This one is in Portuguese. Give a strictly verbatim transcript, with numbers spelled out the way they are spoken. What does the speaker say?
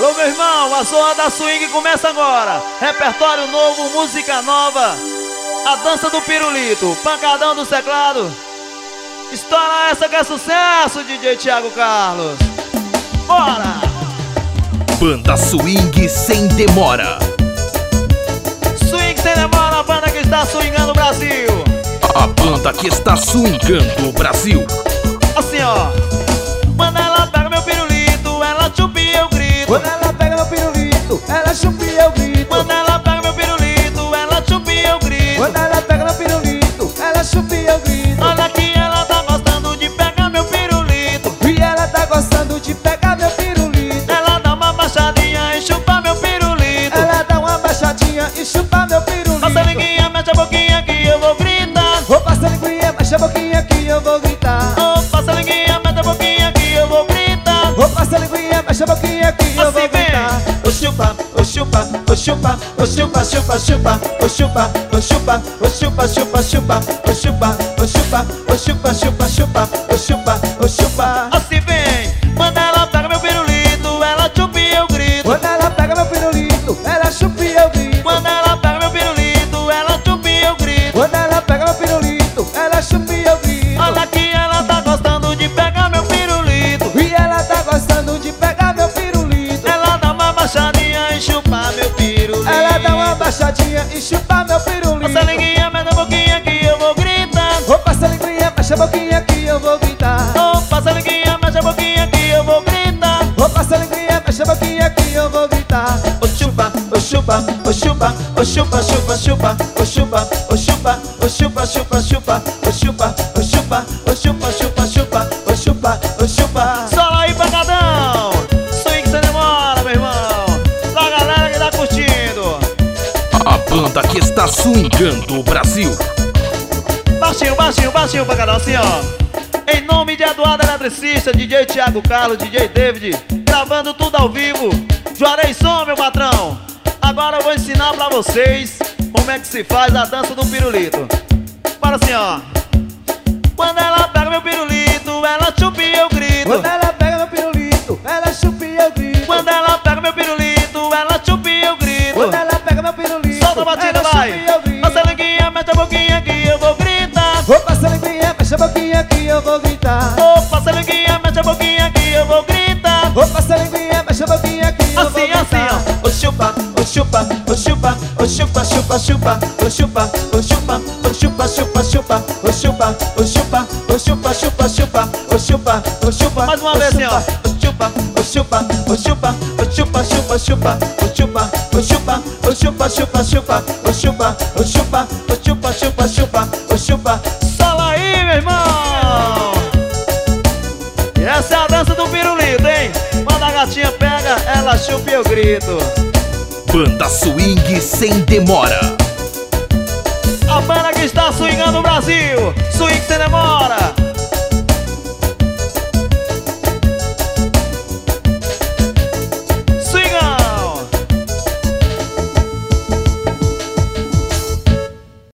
Alô, meu irmão, a Zorra da Swing começa agora. Repertório novo, música nova. A dança do pirulito, pancadão do teclado. Estoura essa que é sucesso, D J Thiago Carlos. Bora! Banda Swing sem demora. Swing sem demora, a banda que está swingando o Brasil. A banda que está swingando o Brasil. Assim, ó. Quando ela pega meu pirulito, ela chupa e eu grito. Quando ela pega meu pirulito, ela chupa e eu grito. Quando ela pega meu pirulito, ela chupa e eu grito. Quando ela pega meu pirulito, ela chupa e eu grito. Olha que ela tá gostando de pegar meu pirulito. E ela tá gostando de pegar meu pirulito. Ela dá uma baixadinha e chupa meu pirulito. Ela dá uma baixadinha e chupa meu pirulito. Passa a linguinha, mexe a boquinha que eu vou gritar. Vou passar a linguinha, mexe a boquinha que eu vou gritar. Oh, passa a linguinha, mexe a boquinha que eu vou gritar. Vou passar a linguinha, mexe a boquinha que eu vou Assim vem. gritar. O chupa, o chupa, o chupa, o chupa, chupa, chupa, o chupa, o chupa, o chupa, chupa, chupa, o chupa, o chupa, o chupa, chupa, chupa, o chupa, o chupa. Assim vem. Quando ela pega meu pirulito, ela chupa e eu grito. Quando ela pega meu pirulito, ela chupa e eu grito. Quando ela pega meu pirulito, ela chupa e eu grito. Quando ela pega meu pirulito, ela chupa e eu grito. Olha que ela tá gostando de pegar meu pirulito. E ela tá gostando de pegar meu pirulito. Ela dá uma baixadinha e chupa meu pirulito. Ela dá uma baixadinha e chupa meu pirulito. Passa a linguinha, mexe a boquinha que eu vou gritar. Vou passar a linguinha, mexe a boquinha que eu vou gritar. Oh, passa a linguinha, mexe a boquinha que eu vou gritar. Vou passar a linguinha, mexe a boquinha que eu vou gritar. O chupa, o chupa, o chupa, o chupa, chupa, chupa, o chupa, o chupa, o chupa, chupa, chupa, o chupa, o chupa, o chupa, chupa, chupa, o chupa, o chupa. Só aí, pancadão! Swing sem demora, meu irmão. Pra galera que tá curtindo. A banda que está swingando o Brasil. Baixinho, baixinho, baixinho, pancadão, assim, ó. Em nome de Eduardo Eletricista, D J Thiago Carlos, D J David, gravando tudo ao vivo. Juarez Som, meu patrão. Agora eu vou ensinar pra vocês como é que se faz a dança do pirulito. Para assim, ó. Quando ela pega meu pirulito, ela chupa e eu grito. Quando ela pega meu pirulito, ela chupa e eu grito. Quando ela pega meu pirulito, ela chupa e eu grito. Quando ela pega meu pirulito, Solta a batida, ela vai. chupa e eu grito. Passa a linguinha, mete a boquinha que eu vou gritar. Vou passar a linguinha, mexe a boquinha que eu vou gritar. Oh, passa a linguinha, mete a boquinha que eu vou gritar. Vou passar a linguinha, mexe a boquinha que eu vou Assim, gritar. assim, ó. O chupa, o chupa, o chupa, o chupa, chupa, chupa, o chupa, o chupa, o chupa, chupa, chupa, o chupa, o chupa, o chupa, chupa, chupa, o chupa, o chupa. Mais uma vez, assim, ó. O chupa, o chupa, o chupa, o chupa, chupa, chupa, o chupa, o chupa, o chupa, chupa, chupa, o chupa, o chupa, o chupa, chupa, chupa, o chupa. Sola aí, meu irmão! E essa é a dança do pirulito, hein? Quando a gatinha pega, ela chupa e eu grito. Banda Swing sem demora. A banda que está swingando o Brasil. Swing sem demora.